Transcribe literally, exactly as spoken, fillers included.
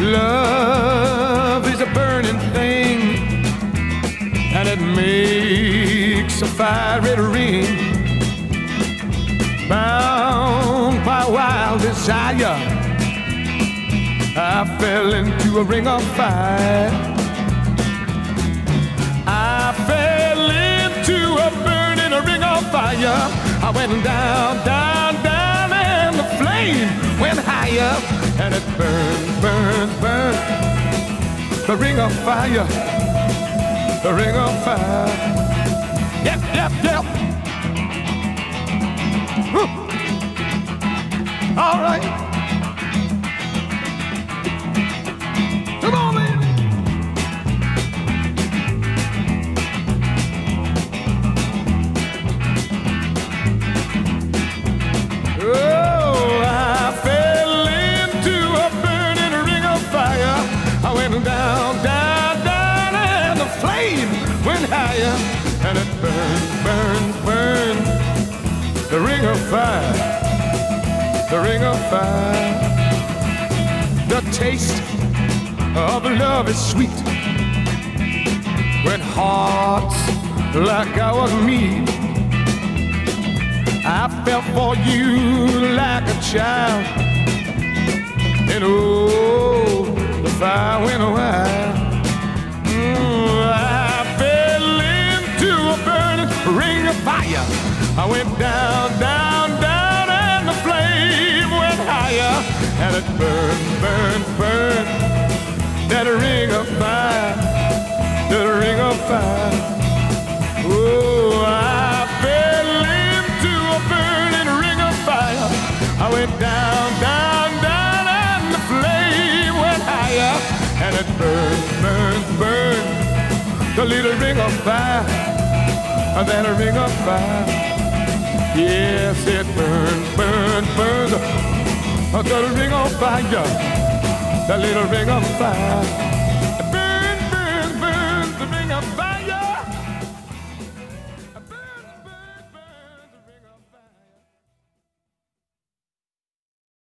Love is a burning thing, and it makes a fiery ring. Bound by wild desire, I fell into a ring of fire. I fell into a burning ring of fire. I went down, down, down, and the flame went higher. And it burned, burned, burned. The ring of fire, the ring of fire. Yep, yep, yep. Whew. All right. Come on, man. Oh, I fell into a burning ring of fire. I went down, down, down, and the flame went higher. And it burned, burned, burned. The ring of fire, the ring of fire. The taste of love is sweet when hearts like ours meet. I fell for you like a child, and oh, the fire went wild. Mm, I fell into a burning ring of fire. I went down, down, down, and the flame went higher. And it burned, burned, burned. That ring of fire, that ring of fire. Oh, I fell into a burning ring of fire. I went down, down, down, and the flame went higher. And it burned, burned, burned. The little ring of fire, that ring of fire. Yes, it burned, burned, burned. The ring of fire, the little ring of fire.